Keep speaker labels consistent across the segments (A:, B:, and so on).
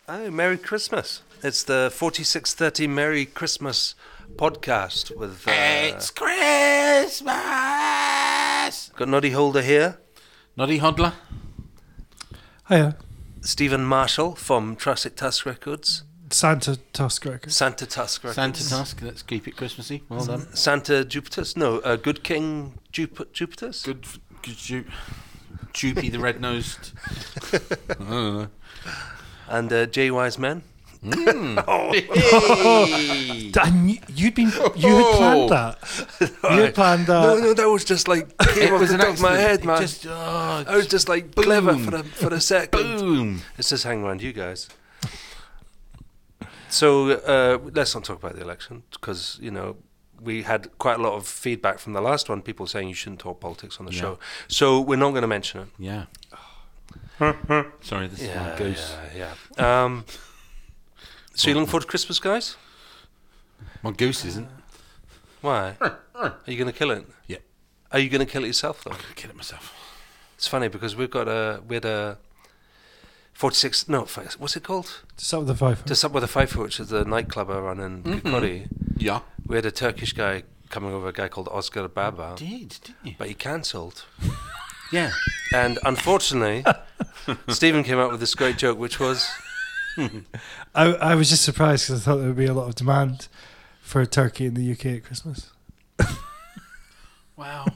A: Oh, Merry Christmas. It's the 4630 Merry Christmas podcast with...
B: It's Christmas!
A: Got Noddy Holder here.
B: Noddy Hodler.
C: Hiya.
A: Stephen Marshall from Triassic Tusk Records.
C: Santa Tusk Records.
A: Santa Tusk Records.
B: Santa Tusk, let's keep it Christmassy. Well done.
A: Santa Jupiter's? No, Good King Jupiter's?
B: Good Jupy the red-nosed. I don't know.
A: And J Wise Men.
B: Hey.
C: And you had planned that. You had planned that.
A: No, that was just like came off the top of my head, man. I was just like
B: boom.
A: clever for a second.
B: Boom.
A: It's just hanging around you guys. So let's not talk about the election because we had quite a lot of feedback from the last one. People saying you shouldn't talk politics on the show, so we're not going to mention it.
B: Yeah. Sorry, this is my goose.
A: Yeah. So you looking forward to Christmas, guys?
B: My goose isn't.
A: Why? Are you going to kill it?
B: Yeah.
A: Are you going to kill it yourself, though?
B: I'm going to kill it myself.
A: It's funny because we had a 46. No, what's it called?
C: Just up with the Fifer.
A: Just up with a Fifer, which is the nightclub I run in Kirkcaldy.
B: Yeah.
A: We had a Turkish guy coming over, a guy called Oscar Baba.
B: Didn't you?
A: But he cancelled.
B: Yeah.
A: And unfortunately, Stephen came up with this great joke, which was...
C: I was just surprised because I thought there would be a lot of demand for a turkey in the UK at Christmas.
B: Wow.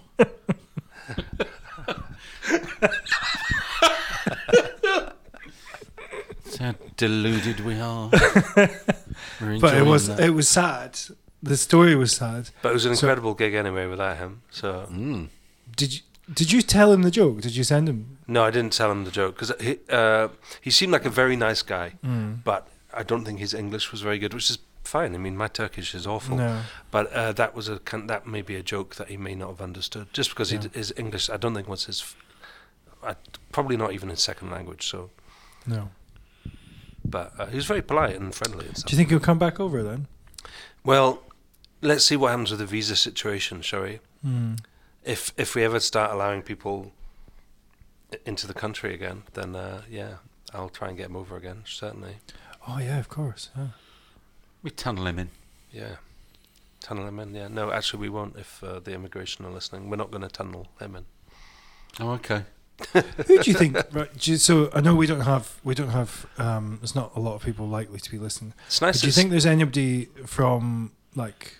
B: That's how deluded we are.
C: But it was sad. The story was sad.
A: But it was an incredible gig anyway without him. So
C: Did you tell him the joke? Did you send him?
A: No, I didn't tell him the joke because he seemed like a very nice guy, but I don't think his English was very good, which is fine. I mean, my Turkish is awful,
C: No.
A: but that may be a joke that he may not have understood just because his English I don't think was his probably not even his second language. So
C: No.
A: but he was very polite and friendly and stuff.
C: Do you think he'll come back over then?
A: Well, let's see what happens with the visa situation, shall we? If we ever start allowing people into the country again, then I'll try and get him over again, certainly.
C: Oh yeah, of course. Yeah.
B: We tunnel him in.
A: Yeah. Tunnel him in, yeah. No, actually we won't if the immigration are listening. We're not going to tunnel him in.
B: Oh, okay.
C: Who do you think? Right, so I know we don't have. There's not a lot of people likely to be listening.
A: It's nice.
C: But do you think there's anybody from like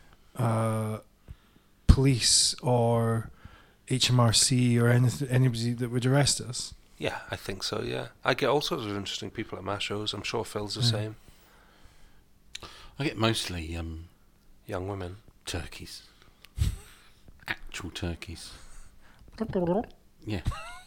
C: police or HMRC or anybody that would arrest us?
A: Yeah, I think so, yeah. I get all sorts of interesting people at my shows. I'm sure Phil's the same.
B: I get mostly
A: Young women.
B: turkeys. Actual turkeys. Yeah.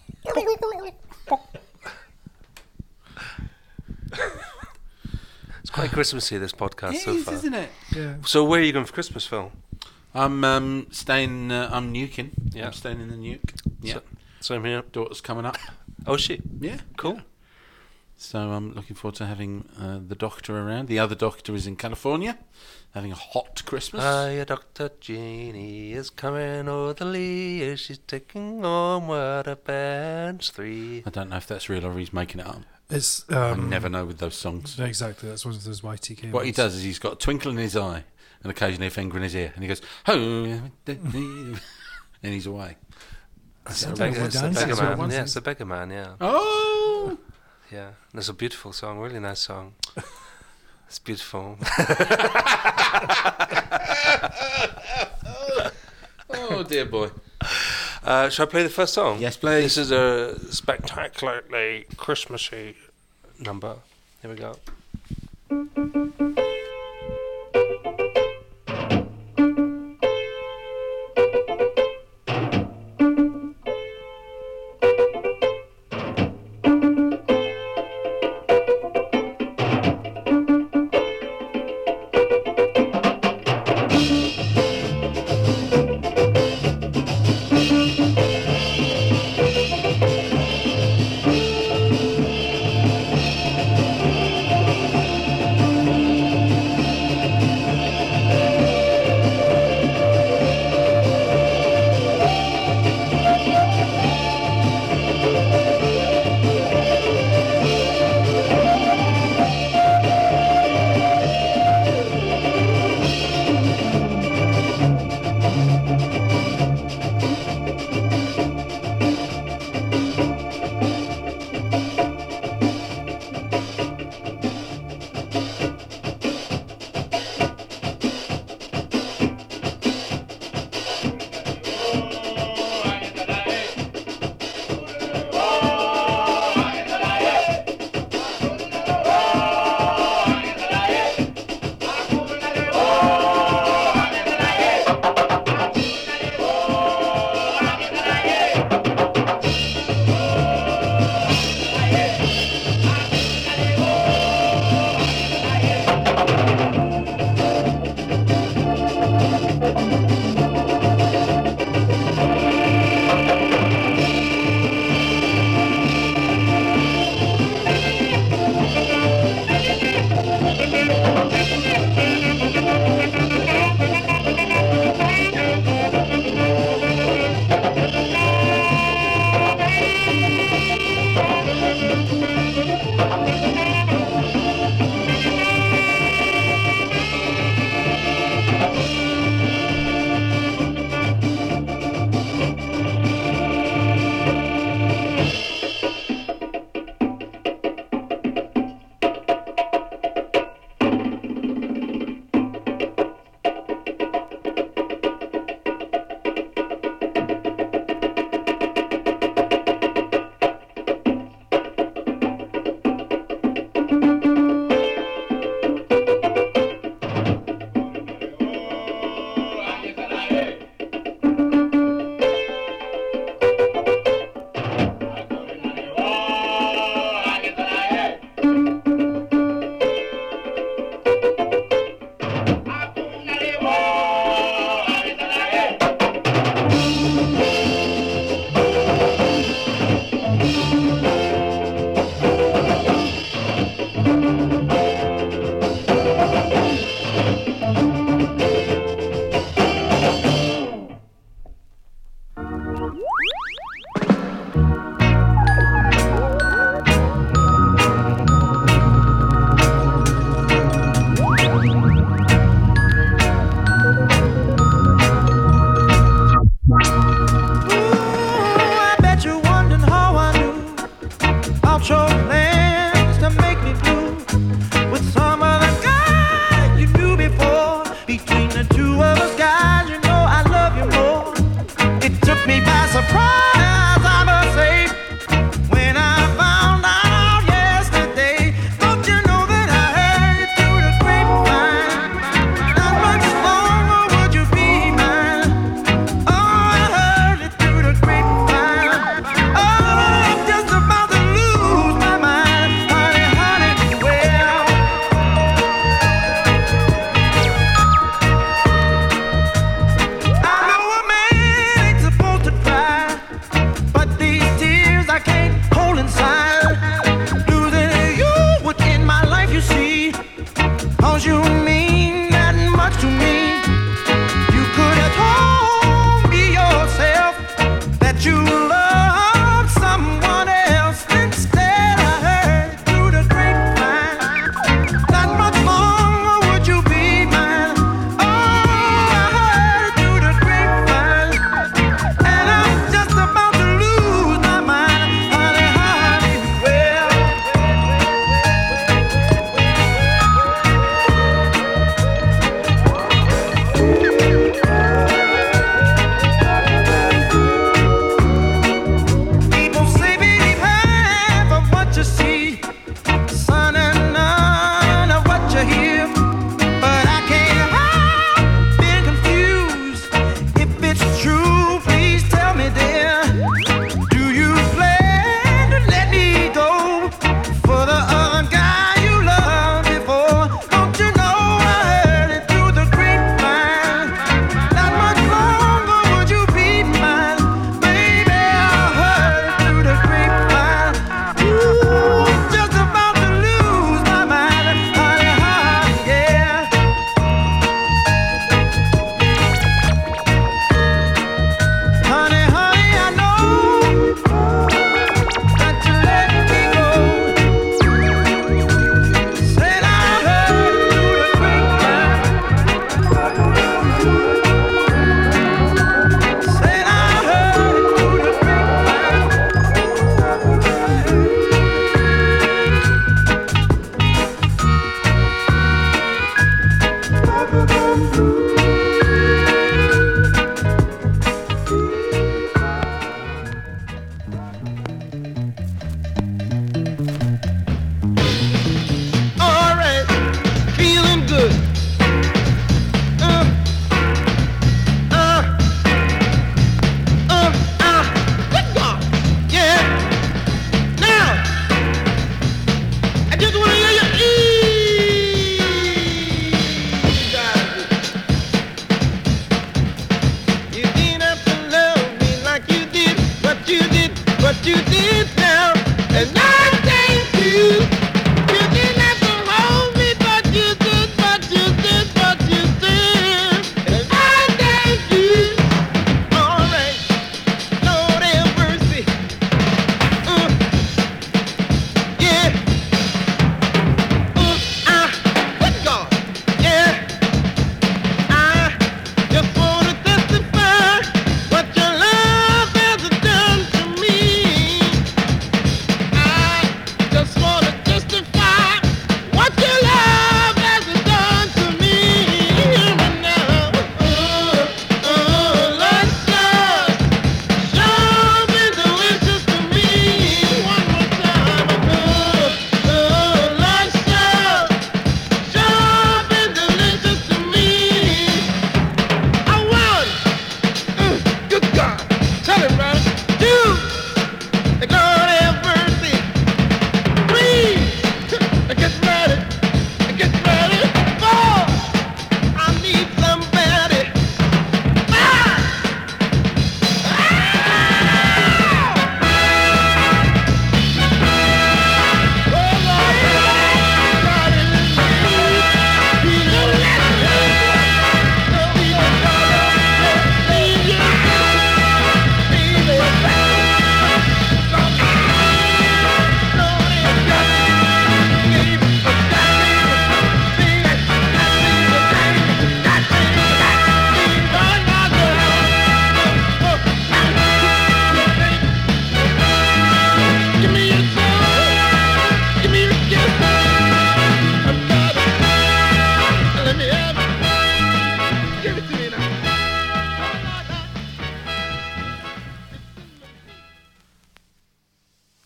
A: It's quite Christmassy, this podcast so far.
B: Isn't it?
C: Yeah.
A: So where are you going for Christmas, Phil?
B: I'm staying. I'm nuking.
A: Yeah.
B: I'm staying in the nuke. Yeah.
A: Same here.
B: Daughter's coming up.
A: Oh, is she?
B: Yeah.
A: Cool.
B: Yeah. So I'm looking forward to having the doctor around. The other doctor is in California, having a hot Christmas.
A: Hiya, Dr. Jeannie is coming over the lee. She's taking home water bands 3.
B: I don't know if that's real or he's making it up.
C: It's.
B: I never know with those songs.
C: Exactly. That's one of those YTK.
B: What he
C: ones.
B: does is he's got a twinkle in his eye and occasionally a finger in his ear, and he goes, "Oh," and he's away.
A: It's
C: I
A: the
C: don't know
A: beggar,
C: what
A: it's the
C: dance
A: beggar
C: is, what
A: man.
C: was
A: Yeah,
C: it?
A: it's the beggar man, yeah.
B: Oh.
A: Yeah. That's a beautiful song, really nice song. It's beautiful.
B: Oh dear boy.
A: Shall I play the first song?
B: Yes, please.
A: This is a spectacularly Christmassy number. Here we go.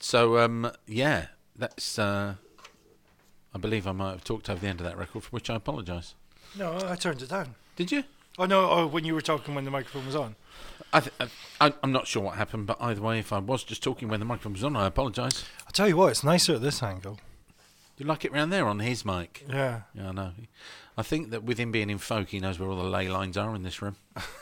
B: So, yeah, that's... I believe I might have talked over the end of that record, for which I apologise.
C: No, I turned it down.
B: Did you?
C: Oh, no, when you were talking when the microphone was on.
B: I'm not sure what happened, but either way, if I was just talking when the microphone was on, I apologise.
C: I'll tell you what, it's nicer at this angle.
B: You like it round there on his mic?
C: Yeah.
B: Yeah, I know. I think that with him being in folk, he knows where all the ley lines are in this room.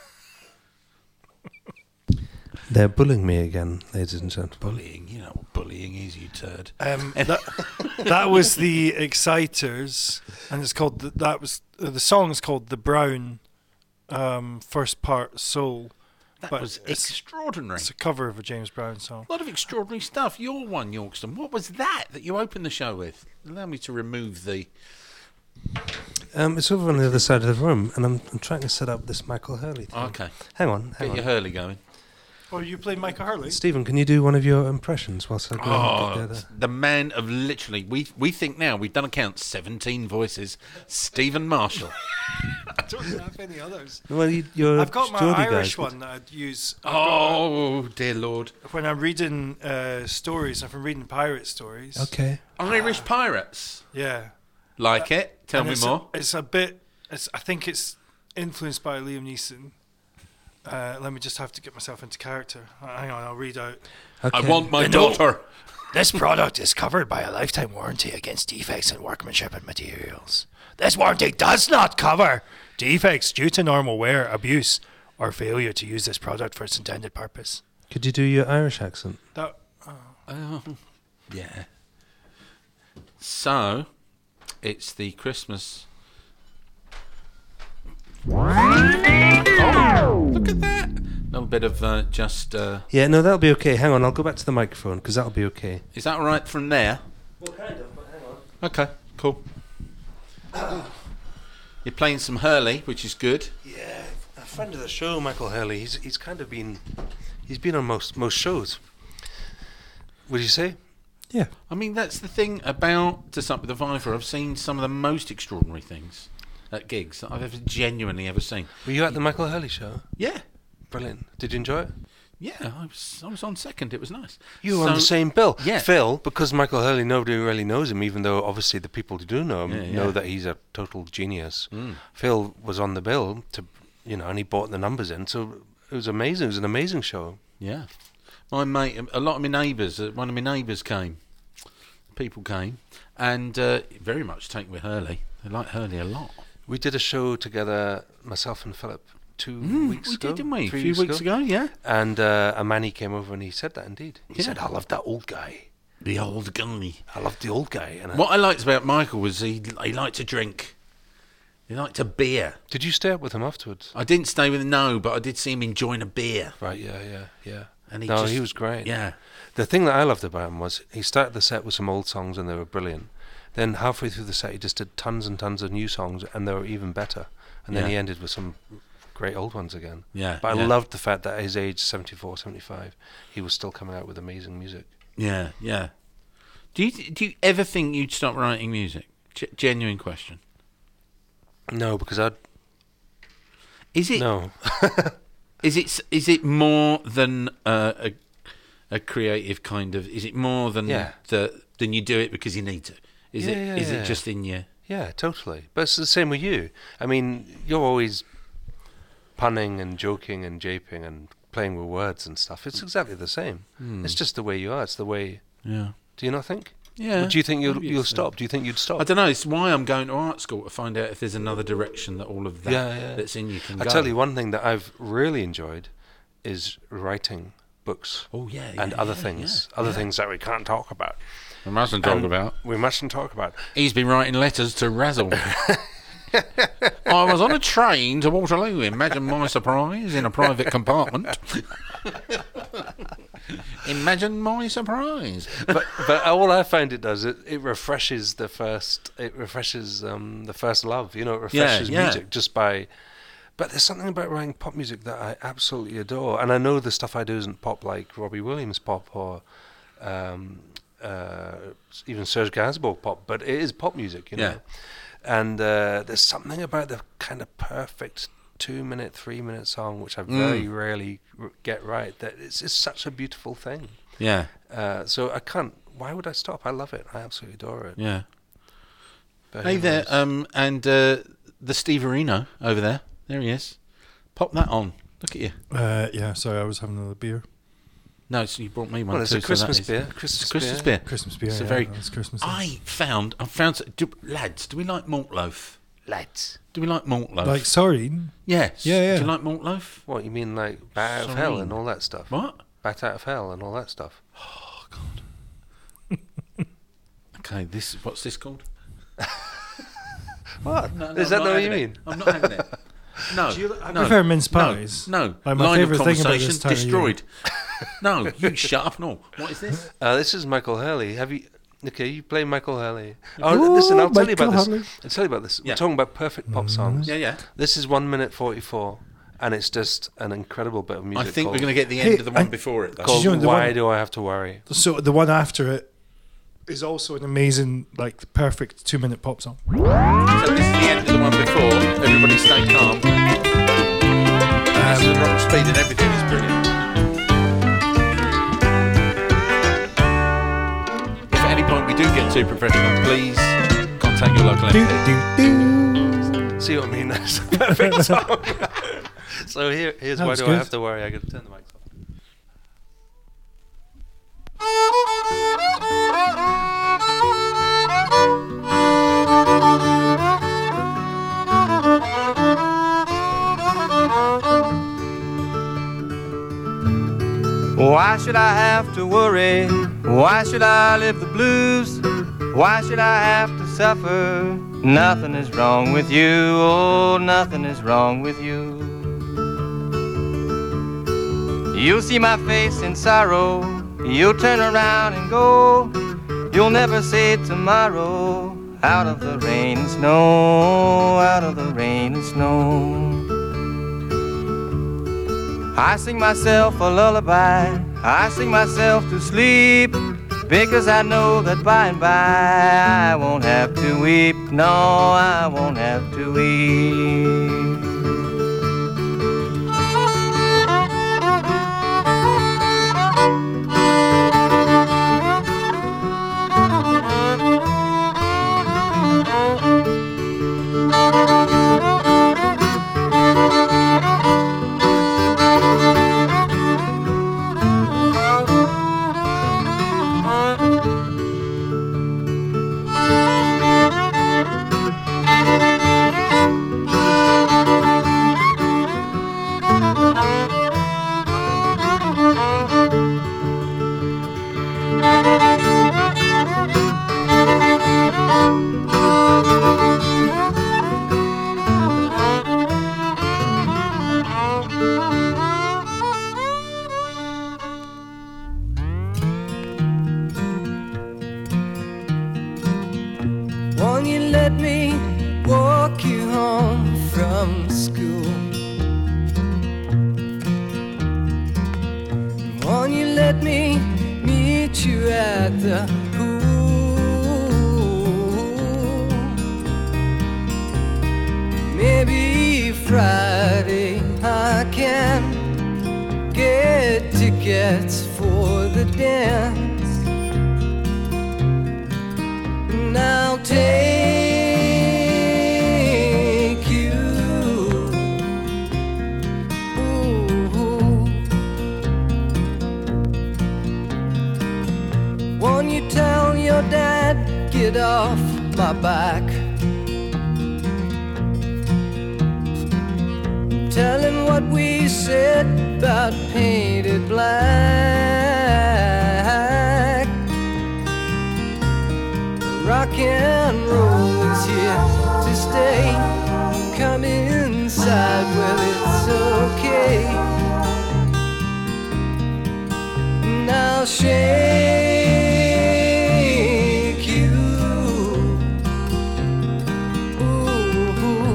A: They're bullying me again, ladies and gentlemen.
B: Bullying, you know what bullying is, you turd.
C: That was the Exciters, and it's called the song is called The Brown First Part Soul.
B: That
C: but
B: was
C: it's
B: extraordinary.
C: a cover of a James Brown song.
B: A lot of extraordinary stuff. Your one, Yorkston. What was that you opened the show with? Allow me to remove the...
A: It's over on the other side of the room, and I'm trying to set up this Michael Hurley thing.
B: Okay.
A: Hang on.
B: Get your Hurley going.
C: Oh, you played Michael Hurley?
A: Stephen, can you do one of your impressions whilst I go and get
B: The man of literally... We think now, we've done a count, 17 voices. Stephen Marshall.
C: I don't have any others.
A: Well, you're
C: I've got my
A: Geordie
C: Irish
A: guy.
C: one that I'd use.
B: Oh, dear Lord.
C: When I'm reading stories, if I'm reading pirate stories.
A: Okay.
B: Irish Pirates.
C: Yeah.
B: Like it? Tell
C: And
B: me more.
C: It's a bit. I think it's influenced by Liam Neeson. Let me just have to get myself into character. Hang on, I'll read out.
A: Okay.
B: I want my daughter.
D: This product is covered by a lifetime warranty against defects in workmanship and materials. This warranty does not cover defects due to normal wear, abuse, or failure to use this product for its intended purpose.
A: Could you do your Irish accent?
C: That.
B: Yeah. So, it's the Christmas... Oh, look at that. A little bit of just...
A: Yeah, no, that'll be okay. Hang on, I'll go back to the microphone, because that'll be okay.
B: Is that all right from there?
A: Well, kind of, but hang on.
B: Okay, cool. You're playing some Hurley, which is good.
A: Yeah, a friend of the show, Michael Hurley, he's kind of been... He's been on most shows. Would you say?
C: Yeah.
B: I mean, that's the thing about To Sup With the Viper. I've seen some of the most extraordinary things at gigs that I've genuinely ever seen.
A: Were you at the Michael Hurley show?
B: Yeah.
A: Brilliant. Did you enjoy it?
B: Yeah, I was on second. It was nice.
A: You were on the same bill.
B: Yeah.
A: Phil, because Michael Hurley, nobody really knows him, even though obviously the people who do know him
B: Yeah,
A: know
B: yeah.
A: that he's a total genius.
B: Mm.
A: Phil was on the bill, and he brought the numbers in, so it was amazing. It was an amazing show.
B: Yeah. My mate, a lot of my neighbours, one of my neighbours came. People came, and very much taken with Hurley. They like Hurley a lot.
A: We did a show together, myself and Philip, 2 weeks
B: we
A: ago.
B: did, didn't we? A
A: 3
B: few weeks ago, yeah.
A: And a Manny came over and he said that indeed. He
B: Yeah.
A: said, I love that old guy.
B: The old guy.
A: I love the old guy. And
B: What I liked about Michael was he liked to drink. He liked a beer.
A: did you stay up with him afterwards?
B: I didn't stay with him, no, but I did see him enjoying a beer.
A: Right, yeah.
B: And
A: he was great.
B: Yeah.
A: The thing that I loved about him was he started the set with some old songs and they were brilliant. Then halfway through the set he just did tons and tons of new songs and they were even better. And then
B: Yeah.
A: he ended with some great old ones again.
B: Yeah.
A: But I
B: yeah.
A: loved the fact that at his age, 74, 75, he was still coming out with amazing music.
B: Yeah, yeah. Do you ever think you'd stop writing music? Genuine question.
A: No, because I'd...
B: Is it?
A: No.
B: Is it more than a creative kind of? Is it more than
A: Yeah.
B: than you do it because you need to? Is it just in you?
A: Yeah, totally. But it's the same with you. I mean, you're always punning and joking and japing and playing with words and stuff. It's exactly the same. It's just the way you are. It's the way...
B: Yeah.
A: Do you not think?
B: Yeah.
A: Or do you think
B: maybe
A: you'll
B: it's
A: stop? Do you think you'd stop?
B: I don't know. It's why I'm going to art school to find out if there's another direction that all of that
A: Yeah.
B: that's in you can
A: I
B: go.
A: tell you one thing that I've really enjoyed is writing books
B: Oh yeah.
A: and
B: yeah,
A: other
B: yeah,
A: things,
B: yeah.
A: other things that we can't talk about.
B: We mustn't
A: And we mustn't talk about.
B: He's been writing letters to Razzle. I was on a train to Waterloo. Imagine my surprise in a private compartment. Imagine my surprise.
A: But all I find it does, it refreshes the first love. You know, it refreshes
B: yeah.
A: music just by. But there's something about writing pop music that I absolutely adore, and I know the stuff I do isn't pop like Robbie Williams pop or even Serge Gainsbourg pop, but it is pop music, you know.
B: Yeah.
A: And there's something about the kind of perfect 2-minute, 3-minute song, which I very rarely get right. That it's such a beautiful thing.
B: Yeah,
A: So I can't. Why would I stop? I love it. I absolutely adore it.
B: yeah.
A: But
B: Hey
A: who
B: there,
A: knows?
B: and the Steve Areno over there. There he is. Pop that on. Look at you.
C: Yeah, sorry, I was having another beer.
B: No, so you brought me one
A: Well, it's
B: too.
A: a
B: so
A: Christmas
B: that is-
A: beer.
B: It's a Christmas beer.
C: Christmas beer.
B: It's a
C: yeah,
B: very.
C: it's Christmas.
B: I found. Lads, do we like malt loaf?
A: Lads.
B: Do we like malt loaf?
C: Like, sorry.
B: yes.
C: Yeah, yeah.
B: Do you like malt loaf?
A: What you mean, like Bat Out of Hell
B: Sorry.
A: and all that stuff?
B: What?
A: Bat Out of Hell and all that stuff.
B: Okay, what's this called?
A: What?
B: No,
A: Is
B: I'm
A: that
B: not
A: what you
B: having
A: mean?
B: it. I'm not having it. No,
C: I
B: no,
C: prefer mince
B: no,
C: pies.
B: No,
C: Like, my
B: line of
C: favourite thing about
B: conversation
C: this time of
B: destroyed. No, you shut up. No, what is this?
A: This is Michael Hurley. Have you? Okay, you play Michael Hurley. Oh, listen, I'll tell you about
C: Michael
A: this.
C: Hurley.
A: I'll tell you about this.
B: Yeah.
A: We're talking about perfect pop songs.
B: Yeah, yeah.
A: This is 1 minute 44, and it's just an incredible bit of
B: I
A: music.
B: think we're
A: called,
B: going to get the end
C: Hey,
B: of the one
C: I-
B: before it. Though.
A: called
C: Did you know the
A: Why
C: one-
A: Do I Have to Worry?
C: So the one after it is also an amazing, like, the perfect 2-minute pop song.
B: So this is the end of the one before. Everybody stay calm. This is the rock speed and everything is brilliant. If at any point we do get too professional, please contact your local MP.
A: See what I mean? That's a perfect song. So here's
C: That
A: Why
C: was
A: Do
C: good.
A: I Have to Worry? I got to turn the mics off.
E: Why should I have to worry? Why should I live the blues? Why should I have to suffer? Nothing is wrong with you, oh, nothing is wrong with you. You'll see my face in sorrow, you'll turn around and go. You'll never say tomorrow, out of the rain and snow, out of the rain and snow. I sing myself a lullaby, I sing myself to sleep, because I know that by and by I won't have to weep, no, I won't have to weep. Won't you let me walk you home from school? Won't you let me meet you at the pool? Maybe Friday I can get tickets for the dance. And I'll take you. Ooh. Won't you tell your dad, get off my back? Tell him what we said about painted black. Rock and roll is here to stay. Come inside, well, it's okay. And I'll shake you. Ooh.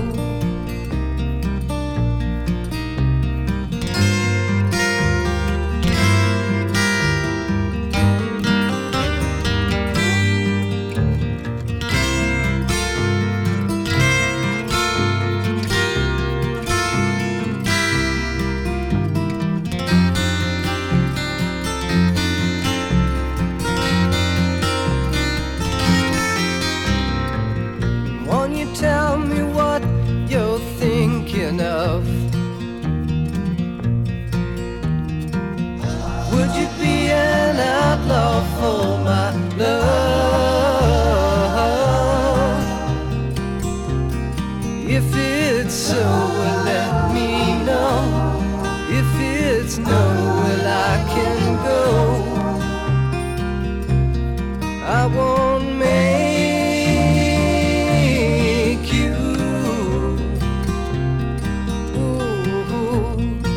E: you tell me what you're thinking of? Would you be an outlaw for my love? If it's so, well, let me know. If it's no, well, I can go. I won't make you. Ooh.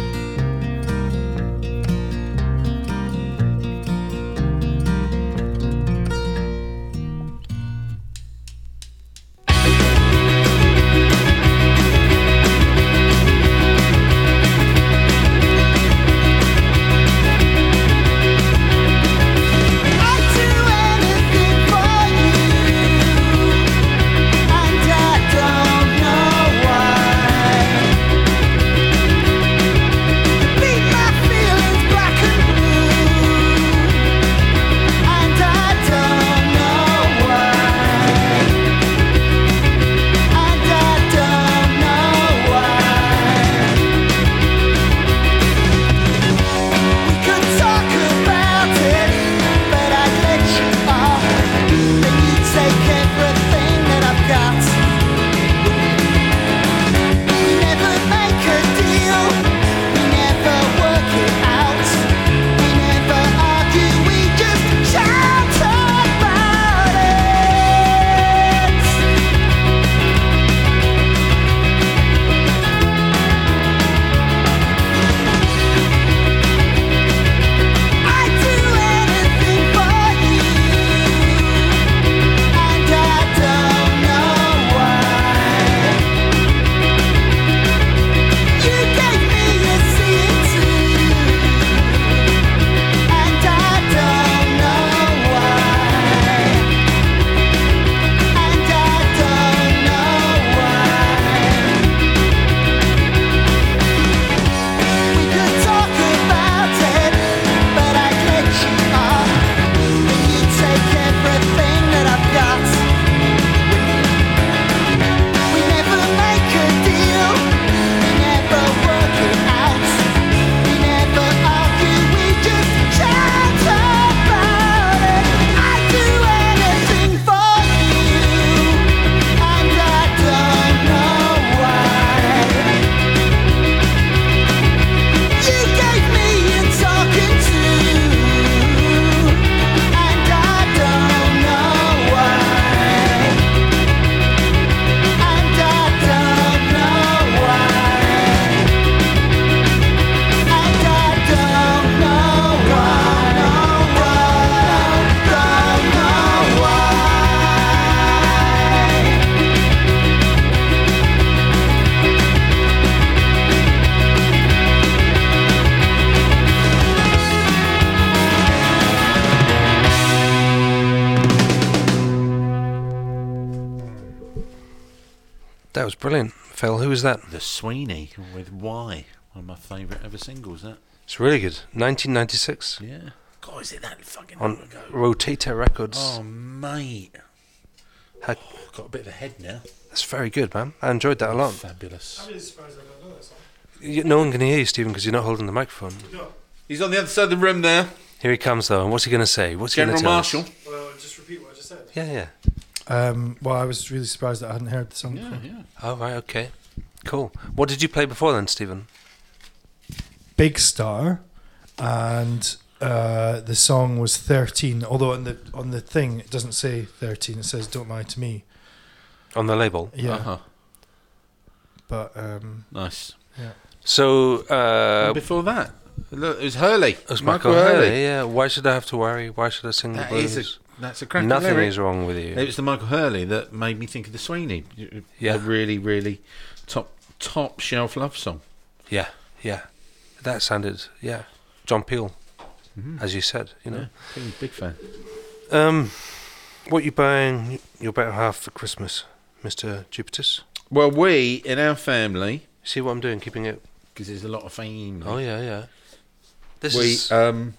A: That was brilliant. Phil, who was that?
B: The Sweeney with Why. One of my favourite ever singles, that.
A: It's really good. 1996
B: Yeah. God, is it that fucking
A: on
B: long ago?
A: Rotator Records.
B: Oh, mate.
A: How-
B: Got a bit of a head now.
A: That's very good, man. I enjoyed that a lot.
B: Fabulous.
C: I'm really surprised I don't know that song.
A: No one can hear you, Stephen, because you're not holding the microphone.
C: No.
B: He's on the other side of the room there.
A: Here he comes, though. And what's he going to say? What's he going to
B: General
A: tell us?
B: Marshall.
C: Well, just repeat what I just said.
A: Yeah, yeah.
C: Well, I was really surprised that I hadn't heard the song
B: Yeah,
C: before.
B: yeah.
A: Oh, right, okay. Cool. What did you play before then, Stephen?
C: Big Star, and the song was 13. Although on the thing it doesn't say 13, it says "Don't Lie to Me."
A: On the label?
C: Yeah,
B: Uh-huh.
C: but
B: Nice.
C: yeah.
A: So,
B: And before that, look, it was Hurley.
A: it was Michael Hurley, yeah. Why should I have to worry? Why should I sing the
B: That
A: blues?
B: is that's a cracking
A: Nothing
B: lyric.
A: is wrong with you.
B: It was the Michael Hurley that made me think of the Sweeney.
A: Yeah.
B: A really, really top shelf love song.
A: Yeah, yeah. That sounded, yeah. John Peel, as you said, you know.
B: Yeah, big fan.
A: What you buying your better half for Christmas, Mr. Jupitus?
B: Well, we in our family,
A: See what I'm doing, keeping it...
B: because there's a lot of family.
A: Oh, yeah, yeah. This
B: we
A: is...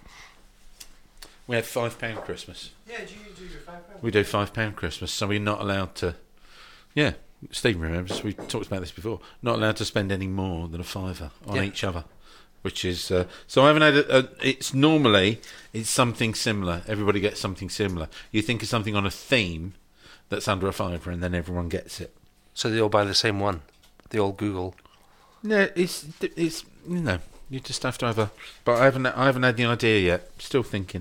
B: we have £5 Christmas.
C: Yeah, do you do your £5?
B: We do £5 Christmas, so we're not allowed to. Yeah, Steve remembers, we talked about this before, not allowed to spend any more than a £5 on each other. Which is so I haven't had it's normally it's something similar. Everybody gets something similar. You think of something on a theme that's under a £5 and then everyone gets it.
A: So they all buy the same one. They all Google.
B: No, it's you just have to have a. But I haven't had the idea yet. Still thinking.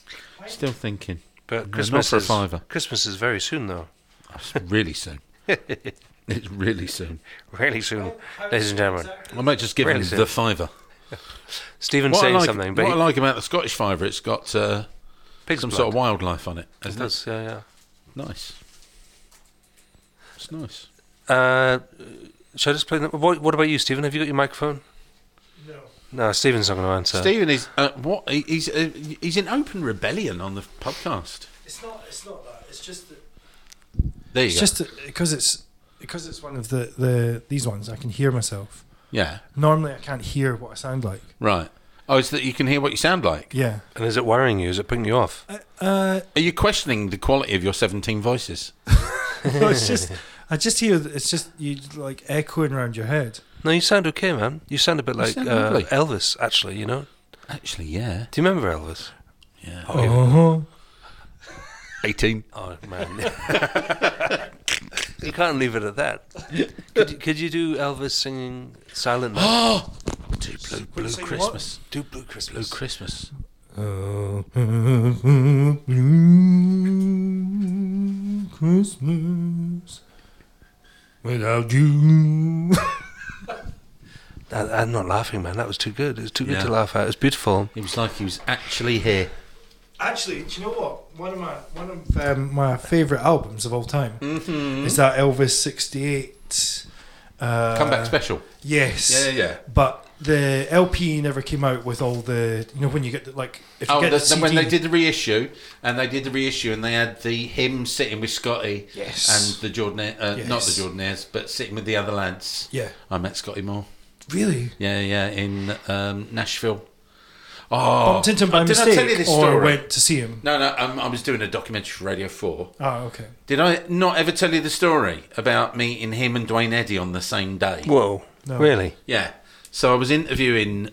A: But
B: No,
A: Christmas
B: not for a £5.
A: Christmas is very soon, though.
B: It's really soon. It's really soon.
A: Really soon, ladies and gentlemen.
B: I might just give
A: Really
B: him
A: soon.
B: the £5.
A: Stephen's saying something, but
B: what I like about the Scottish £5, it's got
A: pig's
B: some
A: blood.
B: sort of wildlife on it.
A: It
B: Hasn't it?
A: does, yeah.
B: Nice. It's nice.
A: Shall I just play them? What about you, Stephen? Have you got your microphone?
C: No.
A: No, Stephen's not going to answer.
B: Stephen is what? He's in open rebellion on the podcast.
C: It's not that. It's just that.
B: There you
C: It's
B: go.
C: just because it's one of the these ones. I can hear myself.
B: Yeah.
C: Normally, I can't hear what I sound like.
B: Right. Oh, it's that you can hear what you sound like.
C: Yeah.
A: And is it worrying you? Is it putting you off?
B: Are you questioning the quality of your 17 voices?
C: No, it's just I just hear. It's just you like echoing around your head.
A: No, you sound okay, man. You sound a bit like
B: sound lovely.
A: Elvis, actually, you know?
B: Actually, yeah.
A: Do you remember Elvis?
B: Yeah.
C: Oh.
B: 18.
A: Oh, man. You can't leave it at that. Could you do Elvis singing Silent Night?
B: Oh! Do Blue
C: sing
B: Christmas.
A: Do Blue Christmas.
B: Blue Christmas.
C: Oh, blue Christmas without you.
A: I'm not laughing, man. That was too good. It was too good
B: Yeah.
A: to laugh at. It was beautiful.
B: It was like he was actually here.
C: Actually, do you know what? One of my favourite albums of all time is that Elvis '68
B: Comeback special.
C: Yes.
B: Yeah.
C: But the LP never came out with all the when you get the, like if you
B: Oh,
C: get the CD,
B: when they did the reissue, and they had him sitting with Scotty,
C: Yes.
B: and the Jordan, not the
C: Yes.
B: Jordanaires, but sitting with the other lads.
C: Yeah.
B: I met Scotty Moore.
C: Really?
B: Yeah, in Nashville. Oh,
C: Bumped into him by
B: did I
C: mistake
B: tell you this
C: or
B: story?
C: went to see him?
B: No, I was doing a documentary for Radio 4.
C: Oh, okay.
B: Did I not ever tell you the story about meeting him and Dwayne Eddy on the same day?
A: Whoa.
C: No.
A: Really?
B: Yeah. So I was interviewing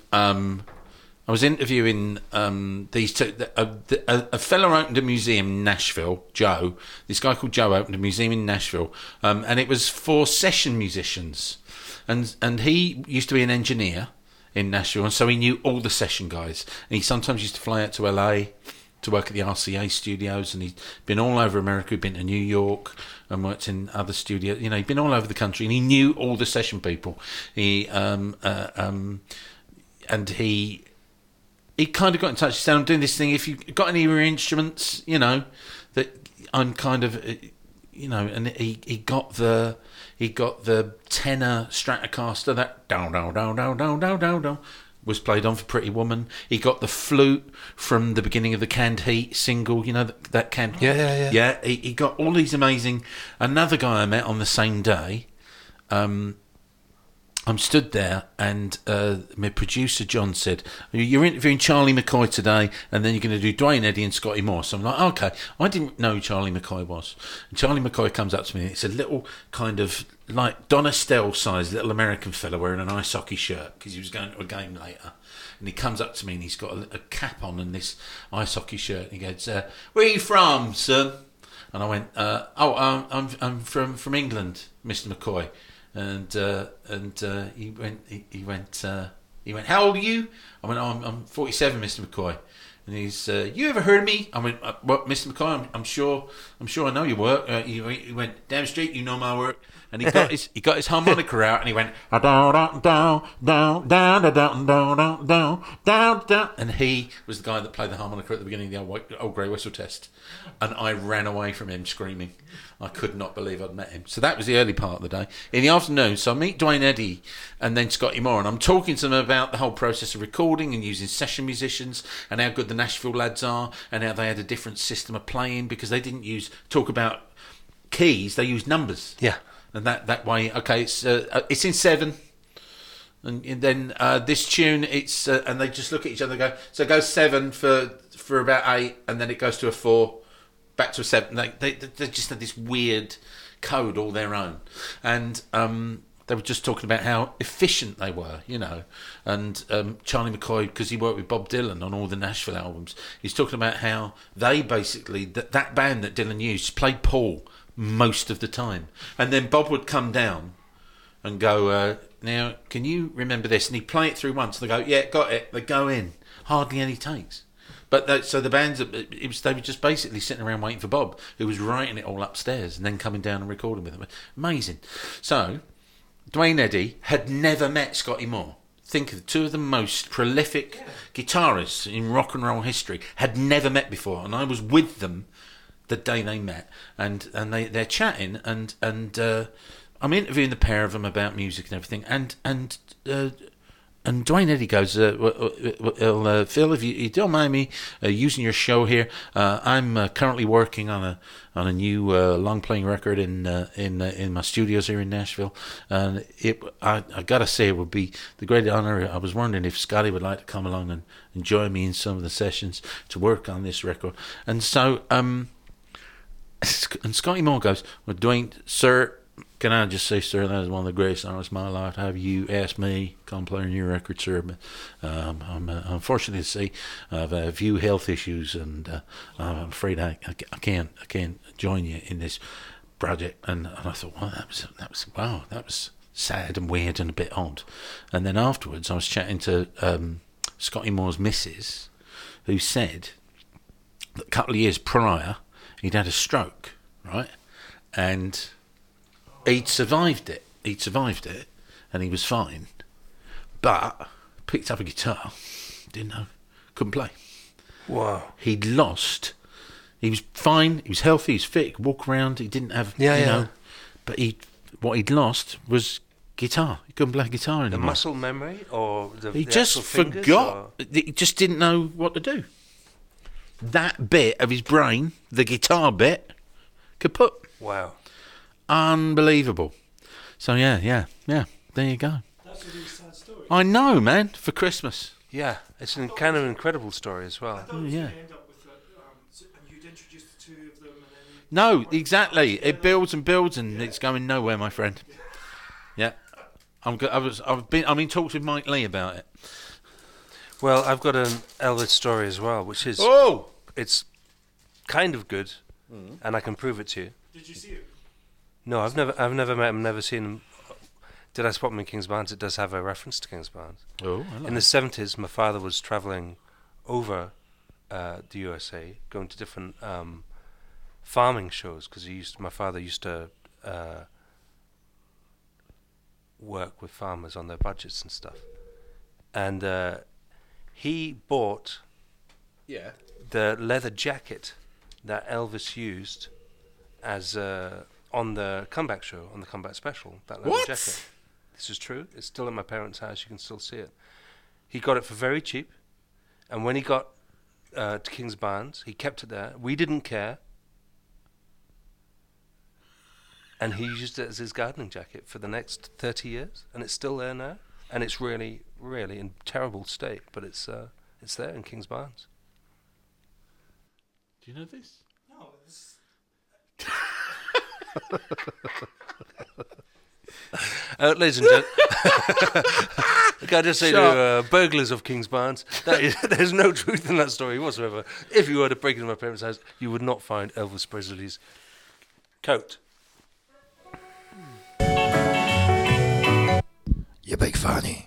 B: these two. A fellow opened a museum in Nashville, Joe. This guy called Joe opened a museum in Nashville, and it was for session musicians. And he used to be an engineer in Nashville, and so he knew all the session guys. And he sometimes used to fly out to LA to work at the RCA studios, and he'd been all over America. He'd been to New York and worked in other studios. He'd been all over the country, and he knew all the session people. He kind of got in touch. He said, "I'm doing this thing. If you've got any of your instruments, that I'm kind of, and he got the tenor Stratocaster that down was played on for Pretty Woman. He got the flute from the beginning of the Canned Heat single, that Canned Heat.
A: Yeah.
B: Yeah, he got all these amazing. Another guy I met on the same day, I'm stood there, and my producer John said, "You're interviewing Charlie McCoy today, and then you're going to do Dwayne Eddy and Scotty Moore." So I'm like, "Okay." I didn't know who Charlie McCoy was. And Charlie McCoy comes up to me, and it's a little kind of like Don Estelle sized little American fella wearing an ice hockey shirt because he was going to a game later. And he comes up to me, and he's got a cap on and this ice hockey shirt, and he goes, "Where are you from, son?" And I went, I'm from England, Mr. McCoy. And he went, "How old are you?" I went, I'm 47, Mr. McCoy. And he's, "You ever heard of me?" I went, "What, Mr. McCoy? I'm sure I know your work." He went, "Damn straight, you know my work." And he got his harmonica out, and he went, down, down. And he was the guy that played the harmonica at the beginning of the old Grey Whistle Test. And I ran away from him screaming. I could not believe I'd met him. So that was the early part of the day. In the afternoon, so I meet Dwayne Eddy and then Scotty Moore, and I'm talking to them about the whole process of recording and using session musicians and how good the Nashville lads are and how they had a different system of playing because they didn't talk about keys, they used numbers.
A: Yeah.
B: And that way, okay, it's in 7. And then this tune, it's and they just look at each other and go, so it goes 7 for about 8, and then it goes to a 4, back to a 7. They just had this weird code all their own, and they were just talking about how efficient they were, you know. And Charlie McCoy, because he worked with Bob Dylan on all the Nashville albums, he's talking about how they basically, that band that Dylan used, played Paul most of the time. And then Bob would come down and go, now, can you remember this? And he'd play it through once, and they go, yeah, got it. They go in. Hardly any takes. But so the bands, they were just basically sitting around waiting for Bob, who was writing it all upstairs and then coming down and recording with them. Amazing. So Duane Eddy had never met Scotty Moore. Think of two of the most prolific guitarists in rock and roll history. Had never met before, and I was with them the day they met, and they're chatting, and I'm interviewing the pair of them about music and everything, and Duane Eddy goes, Phil, if you don't mind me using your show here, I'm currently working on a new long playing record in my studios here in Nashville, and I gotta say it would be the great honour. I was wondering if Scotty would like to come along and join me in some of the sessions to work on this record. And so and Scotty Moore goes, well, Duane, sir, can I just say, sir, that is one of the greatest honors of my life to have you ask me to come play on your record, sir. But I'm unfortunate to say I've a few health issues, and I'm afraid I can't join you in this project. And I thought, well, that was sad and weird and a bit odd. And then afterwards, I was chatting to Scotty Moore's missus, who said that a couple of years prior he'd had a stroke, right, and he'd survived it, and he was fine, but picked up a guitar, didn't know, couldn't play.
A: Wow.
B: He was fine, he was healthy, he was fit, he could walk around, he didn't have, know, but what he'd lost was guitar. He couldn't play guitar anymore.
A: The muscle memory, or
B: he
A: the
B: just
A: actual fingers,
B: forgot,
A: or?
B: He just didn't know what to do. That bit of his brain, the guitar bit, kaput.
A: Wow.
B: Unbelievable. So yeah. There you go.
C: That's a really sad story.
B: I know, man. For Christmas.
A: Yeah, it's a kind of incredible story as well.
C: I thought it was
B: Yeah.
C: going to end up with and you'd introduce the two of them, and then
B: No, exactly. It builds and builds, and it's going nowhere, my friend. Yeah. I've been talking to Mike Lee about it.
A: Well, I've got an Elvis story as well, which is it's kind of good, and I can prove it to you.
C: Did you see it?
A: No, I've never met him, never seen him. Did I spot him in King's Barnes? It does have a reference to King's Barnes.
B: Oh, I like
A: In the 70s, my father was travelling over the USA, going to different farming shows, because my father used to work with farmers on their budgets and stuff. And he bought the leather jacket that Elvis used as on the comeback show, on the comeback special. That leather jacket. This is true. It's still at my parents' house. You can still see it. He got it for very cheap, and when he got to King's Barnes, he kept it there. We didn't care, and he used it as his gardening jacket for the next 30 years, and it's still there now. And it's really, really in terrible state, but it's there in King's Barnes.
B: Do you know this?
C: No, this.
A: Ladies and gentlemen, can I just say to burglars of King's Barnes, there's no truth in that story whatsoever. If you were to break into my parents' house, you would not find Elvis Presley's coat.
D: You big fanny.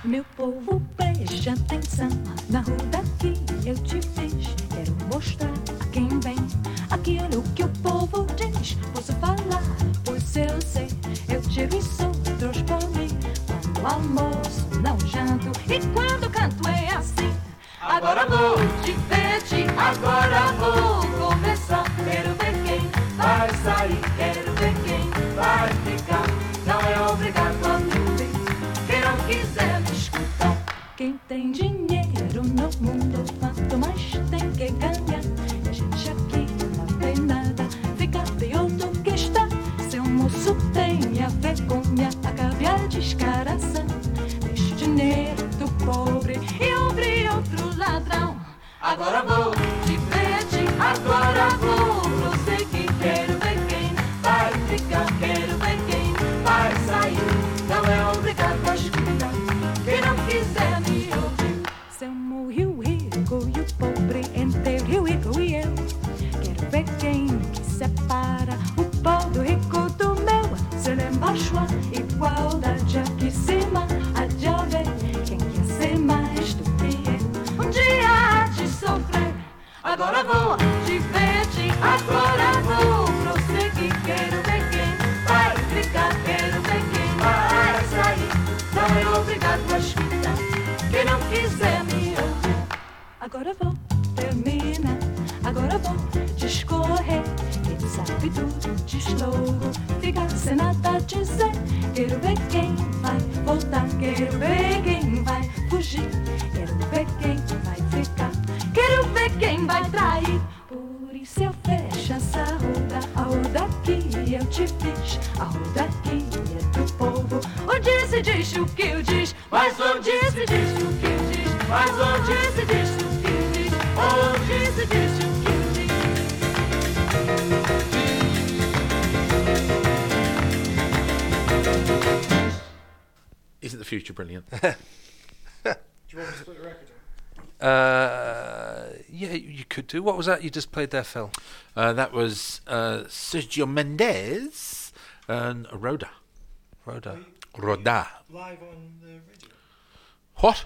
F: Meu povo, preste atenção. Na rua daqui eu te fiz. Quero mostrar a quem vem. Aqui olha o que o povo diz. Posso falar, pois eu sei. Eu tiro e sou, transforme. Quando almoço, não janto. E quando canto é assim. Agora vou divertir, agora vou começar. Quero ver quem vai sair, quero ver quem vai ficar. Não é obrigado a ouvir, quem não quiser me escutar. Quem tem dinheiro no mundo, quanto mais tem que ganhar. E a gente aqui não tem nada, fica pior do que está. Seu moço tem a vergonha, acabe a descaração. Deixe o dinheiro do pobre e ouvir outro ladrão. Agora vou divertir, agora vou prosseguir. Quero ver quem vai ficar, quero ver quem vai sair. Não é obrigado a escutar, quem não quiser me ouvir. Somos o rico e o pobre inteiro, o rico e eu. Quero ver quem que separa o pó do rico do meu. Se ele embaixo a igualdade aqui em cima, há de haver quem quer ser mais do que eu. Um dia há de sofrer. Agora vou divertir, agora vou prosseguir. Quero ver quem vai ficar, quero ver quem vai sair. Não é obrigado a escutar, quem não quiser me ouvir. Agora vou terminar, agora vou discorrer. Quem sabe tudo diz logo, fica sem nada a dizer. Quero ver quem vai voltar, quero ver quem vai fugir. Quero ver quem vai ficar, quero ver quem vai trair. Por isso eu fecho essa roda, a roda que eu te fiz. A roda que é do povo, onde se diz o que eu diz. Mas onde se diz o que eu diz. Mas onde se diz o que eu diz. Onde se diz o que eu diz.
B: Isn't the future brilliant?
C: Do you want me to split the record?
A: Yeah, you could do. What was that you just played there, Phil?
B: That was Sergio Mendes and Roda.
A: Rhoda.
B: Roda.
C: Live on the radio.
B: What?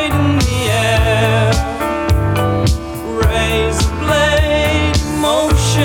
G: Motion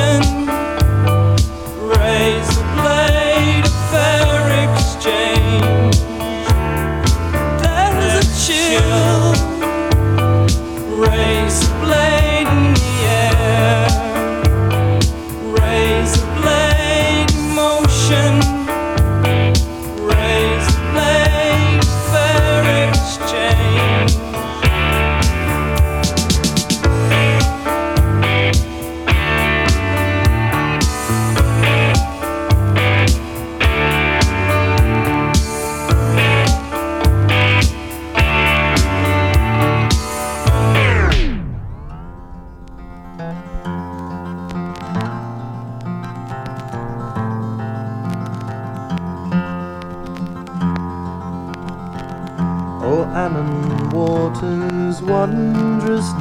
E: wondrous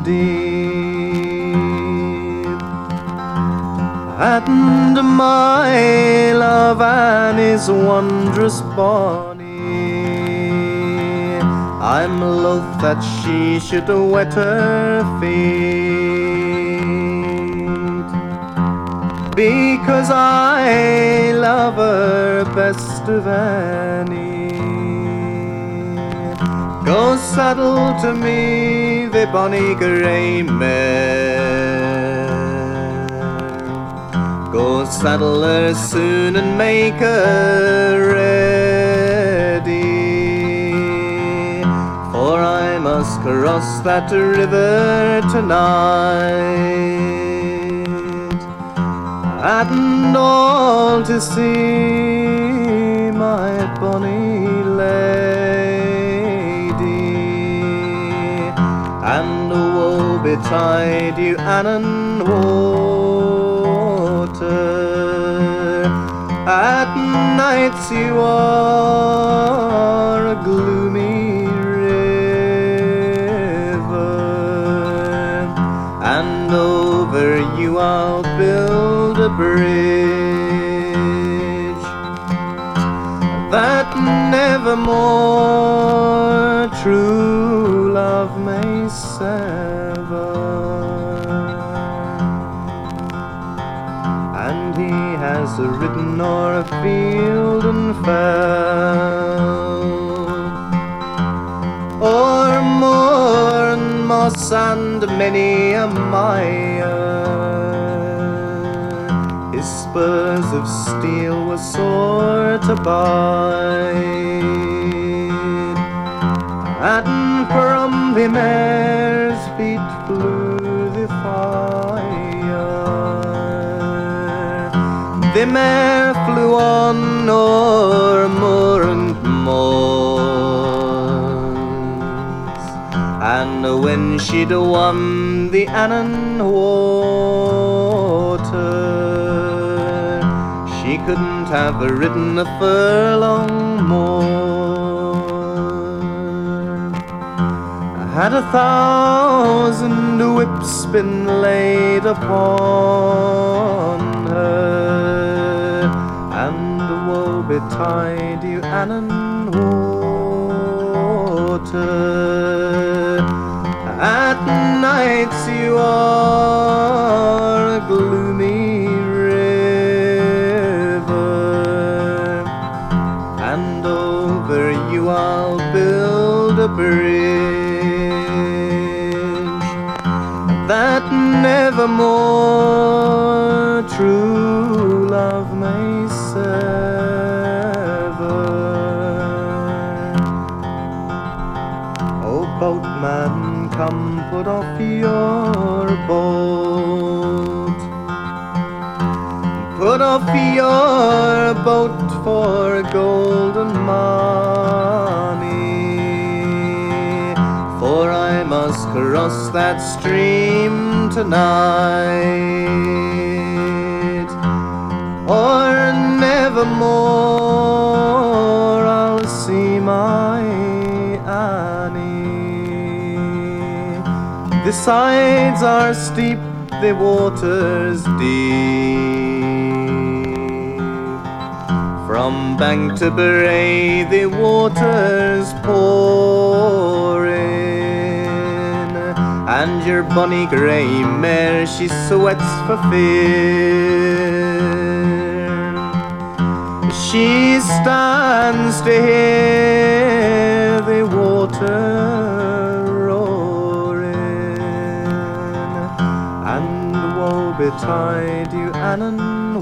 E: deep, and my love Anne is wondrous bonny. I'm loath that she should wet her feet, because I love her best of any. Go saddle to me the bonny grey mare, go saddle her soon and make her ready, for I must cross that river tonight, and all to see my bonny lady. And woe betide you, Annan Water, at nights you are a gloomy river, and over you I'll build a bridge that nevermore true love may sever. And he has ridden o'er a field and fell, o'er moor and moss and many a mire. His spurs of steel were sore to bide, and from the mare's feet flew the fire. The mare flew on o'er moor and moss, and when she'd won the Annan Water, she couldn't have ridden a furlong more. Had 1,000 whips been laid upon her, and woe betide you, Annan Water, at nights you are a gloomy river, and over you I'll build a bridge that nevermore true love may sever. Oh, boatman, come put off your boat, put off your boat for golden money, for I must cross that stream tonight, or nevermore I'll see my Annie. The sides are steep, the water's deep, from bank to brae the water's pouring, and your bonny grey mare she sweats for fear. She stands to hear the water roaring, and woe betide you, Annan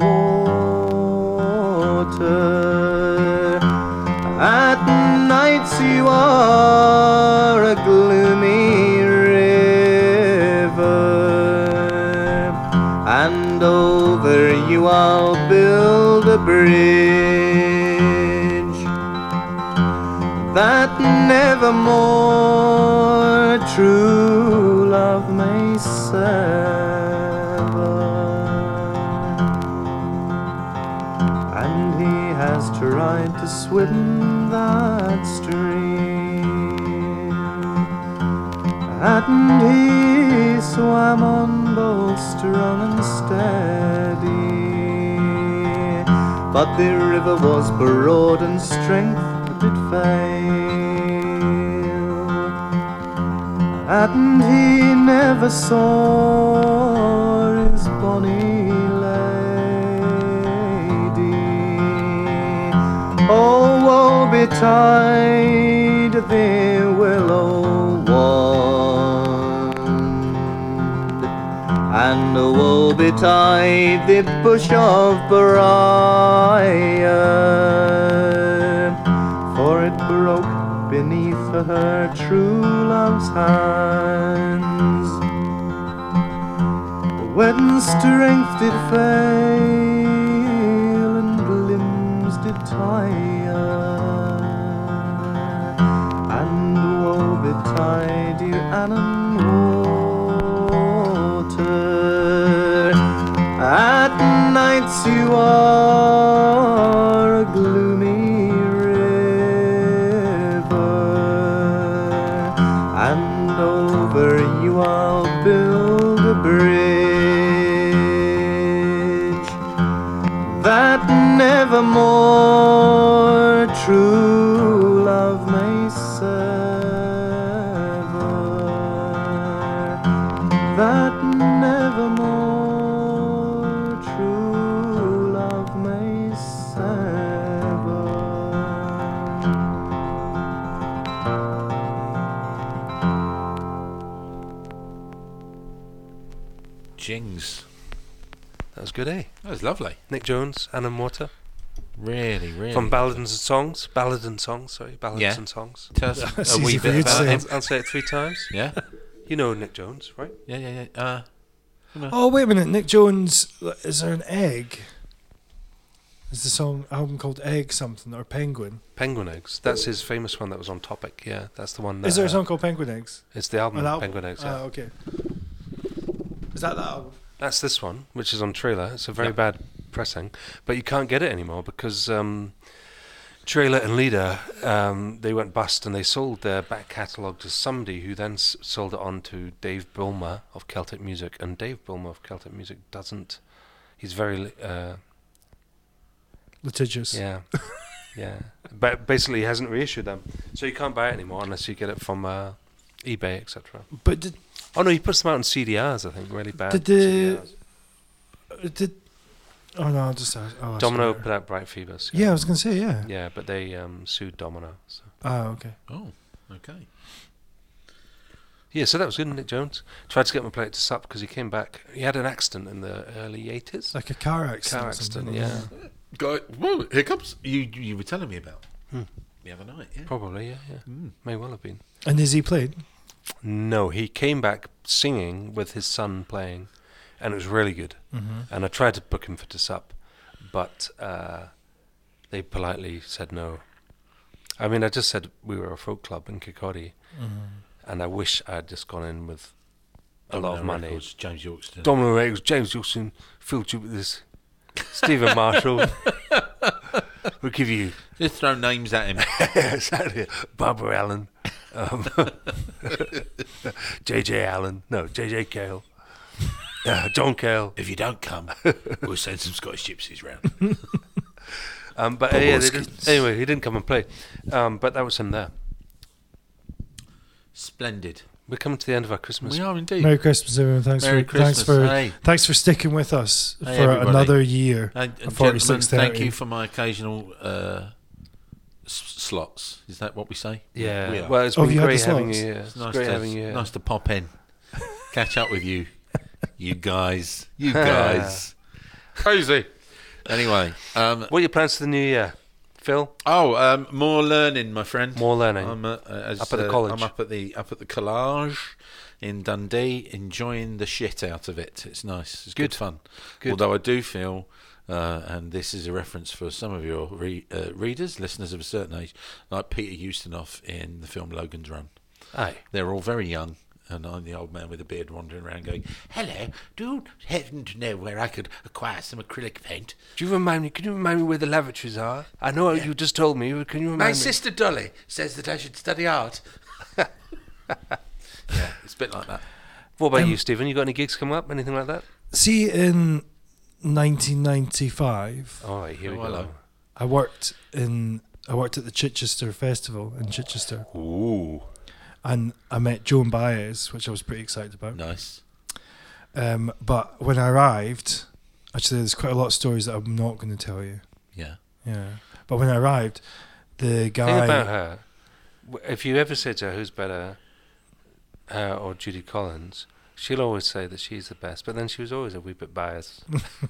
E: Water, at nights you are a gloomy river, and over you I'll build a bridge that nevermore true love may sever. And he has tried to swim that stream at and he swam on both strong and steady. But the river was broad and strength did fail, and he never saw his bonny lady. Oh, woe betide the willow wand, and woe betide the bush of briar, for it broke beneath her true love's hands. When strength did fail and limbs did tire, and woe betide you, Annan Water. At nights you are a gloomy river, and over you I'll build a bridge that nevermore true love may sever, that nevermore true love may sever.
B: Jings.
A: That was good, eh?
B: That was lovely.
A: Nick Jones, Annan Water.
B: Really, really.
A: From Ballads and Songs. Ballads and Songs.
B: Yeah.
A: and Songs.
B: Tell us
C: That's
B: a wee
C: easy for you
B: bit
C: to
B: about
C: say.
B: him.
A: I'll say it 3 times.
B: Yeah,
A: You know Nick Jones, right?
B: yeah.
C: Oh, wait a minute. Nick Jones, is there an egg? Is the song album called Egg something or Penguin?
A: Penguin Eggs. That's his famous one that was on Topic. Yeah, that's the one. That,
C: Is there a song called Penguin Eggs?
A: It's the album,
C: An album?
A: Penguin Eggs. Yeah.
C: Okay. Is that album?
A: That's this one, which is on Trailer. It's a very
B: Yep.
A: bad pressing, but you can't get it anymore because Trailer and Leader, they went bust and they sold their back catalogue to somebody who then sold it on to Dave Bulmer of Celtic Music, and Dave Bulmer of Celtic Music doesn't. He's very
C: Litigious.
A: yeah, yeah. But basically, he hasn't reissued them, so you can't buy it anymore unless you get it from eBay, etc.
C: But did
A: Oh no, he puts them out in CDRs. I think really bad.
C: Did the-
A: CDRs.
C: oh no, I'll just oh,
A: Domino
C: sorry.
A: put out Bright Fevers.
C: Yeah, I was gonna say yeah.
A: Yeah, but they sued Domino. So.
C: Oh, okay.
B: Oh, okay.
A: Yeah, so that was good. Nick Jones tried to get him to play it to Sup because he came back. He had an accident in the early 80s.
C: Like a car accident.
A: Car
C: or
A: accident,
C: something,
A: yeah.
B: Guy, whoa, here comes you were telling me about the other night. Yeah.
A: Probably, yeah. May well have been.
C: And is he played?
A: No, he came back singing with his son playing, and it was really good. And I tried to book him for To Sup, but they politely said no. I mean, I just said we were a folk club in Kirkcaldy, and I wish I had just gone in with a lot of money.
B: Records, James Yorkston.
A: Domino Records, James Wilson, Phil Jupiter's, Stephen Marshall. We'll give you
B: Just throw names at him.
A: exactly. Barbara Allen, JJ Allen, no, JJ Cale, John Cale.
B: If you don't come, we'll send some Scottish gypsies round.
A: But yeah, anyway, he didn't come and play. But that was him there.
B: Splendid.
A: We're coming to the end of our Christmas.
B: We are indeed.
C: Merry Christmas, everyone.
B: Merry Christmas. Hey.
C: Thanks for sticking with us
B: Hey,
C: for
B: everybody.
C: another year.
B: And
C: of
B: gentlemen,
C: 46:30.
B: thank you for my occasional slots. Is that what we say?
A: Yeah.
B: We are.
A: Well, it's
C: Oh,
A: been
C: you had
A: great
C: the
A: having you
C: slots?
A: here.
B: It's
A: It's
B: nice
A: great
B: to,
A: having you here.
B: nice to pop in, catch up with you, you guys. Crazy. Anyway,
A: What are your plans for the new year, Phil?
B: more learning, my friend.
A: More learning.
B: I'm
A: Up at the college.
B: I'm up at the Collage in Dundee, enjoying the shit out of it. It's nice. It's good fun.
A: Good.
B: Although I do feel, and this is a reference for some of your readers, listeners of a certain age, like Peter Ustinov in the film Logan's Run.
A: Aye.
B: They're all very young, and I'm the old man with a beard wandering around going, "Hello, do you happen to know where I could acquire some acrylic paint?"
A: Do you remind me? Can you remind me where the lavatories are? I know you just told me. But can you remind
B: My
A: me?
B: sister Dolly says that I should study art. Yeah, it's a bit like that.
A: What about you, Stephen? You got any gigs coming up? Anything like that?
C: See, in 1995,
A: All right, here we go.
B: hello.
C: I worked at the Chichester Festival in Chichester,
B: Ooh,
C: and I met Joan Baez, which I was pretty excited about.
B: nice.
C: But when I arrived, actually, there's quite a lot of stories that I'm not going to tell you.
B: Yeah.
C: Yeah. But when I arrived, the guy.
A: Thing about her, if you ever say to her who's better, her or Judy Collins, she'll always say that she's the best, but then she was always a wee bit biased.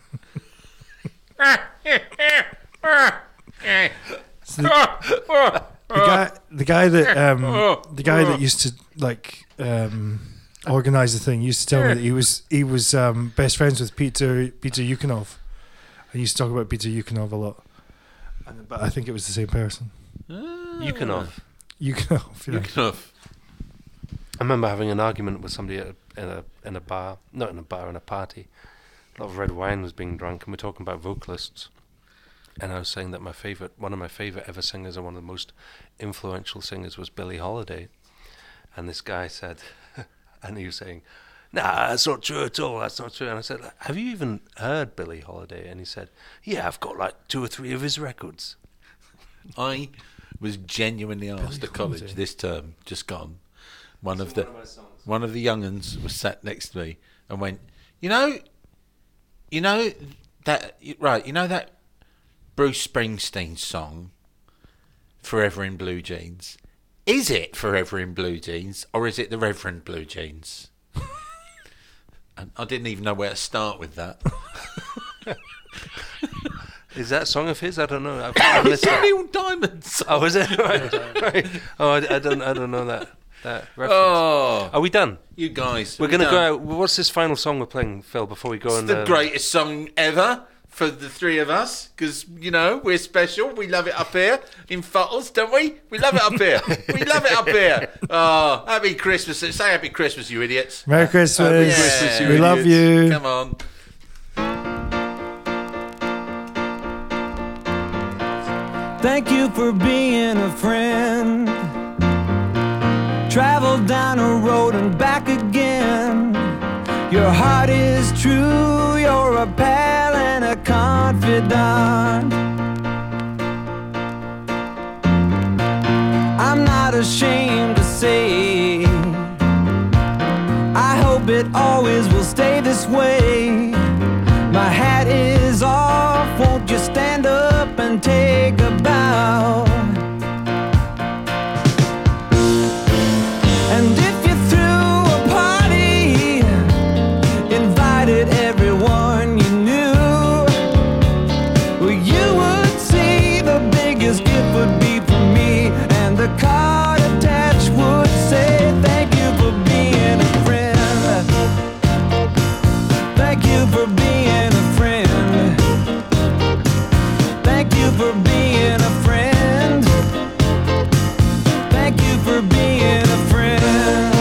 C: So the guy that used to organize the thing used to tell me that he was best friends with Peter Yukonov. I used to talk about Peter Yukonov a lot, but I think it was the same person.
A: Yukonov.
C: Yukonov, yeah.
B: Yukonov.
A: I remember having an argument with somebody in a bar, not in a bar, in a party. A lot of red wine was being drunk, and we're talking about vocalists. And I was saying that one of my favourite ever singers and one of the most influential singers was Billie Holiday. And this guy said, and he was saying, "Nah, that's not true at all, that's not true." And I said, "Have you even heard Billie Holiday?" And he said, "Yeah, I've got like 2 or 3 of his records."
B: I was genuinely asked at college
C: Holiday.
B: this term, just gone. One of the young uns was sat next to me and went, you know that Bruce Springsteen song, Forever in Blue Jeans. Is it Forever in Blue Jeans or is it the Reverend Blue Jeans? And I didn't even know where to start with that.
A: Is that a song of his? I don't know. I've
B: It's a Neil Diamond song.
A: Oh, is it? Right. Oh, I don't know that reference.
B: Oh,
A: Are we done?
B: you guys.
A: We're going to go out. What's this final song we're playing, Phil, before we go
B: It's the greatest song ever for the 3 of us, because, we're special. We love it up here in Futtles, don't we? We love it up here. We love it up here. Oh, happy Christmas. Say happy Christmas, you idiots.
C: Merry Christmas.
B: Happy Christmas, you
C: We love
B: idiots.
C: you.
B: Come on.
E: Thank you for being a friend. Travel down a road and back again. Your heart is true, you're a pal and a confidant. I'm not ashamed to say, I hope it always will stay this way. My hat is off, won't you stand up and take a bow? And if you threw a party, invited everyone you knew, well, you would see the biggest gift would be from me, and the card attached would say, thank you for being a friend. Thank you for being a friend. Thank you for being a friend. Thank you for being a friend.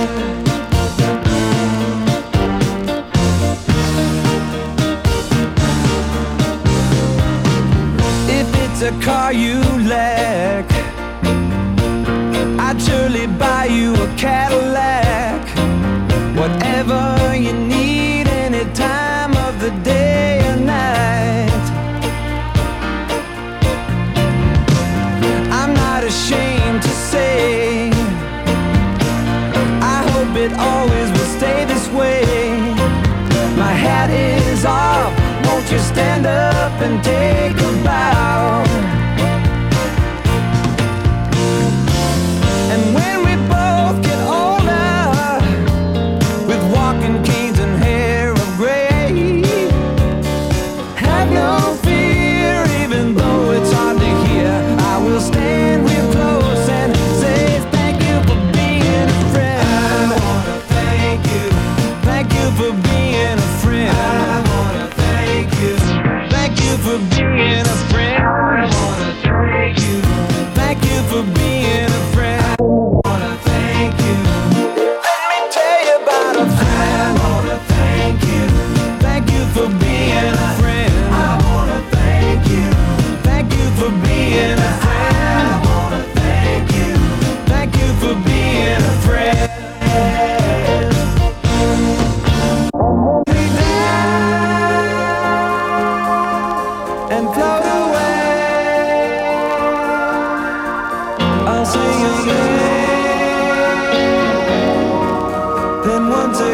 E: If it's a car you lack, I'd surely buy you a Cadillac. Whatever you need, any time of the day or night. I'm not ashamed to say, I hope it always will stay this way. My hat is off, won't you stand up and take a bow? And when we both get older, with walking canes and hair of gray, have no fear, even though it's hard to hear. I will stand real close and say thank you for being a friend. I wanna thank you. Thank you for being a friend. I wanna thank you. Thank you for being a friend.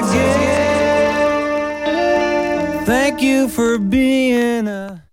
G: again. Thank you for being a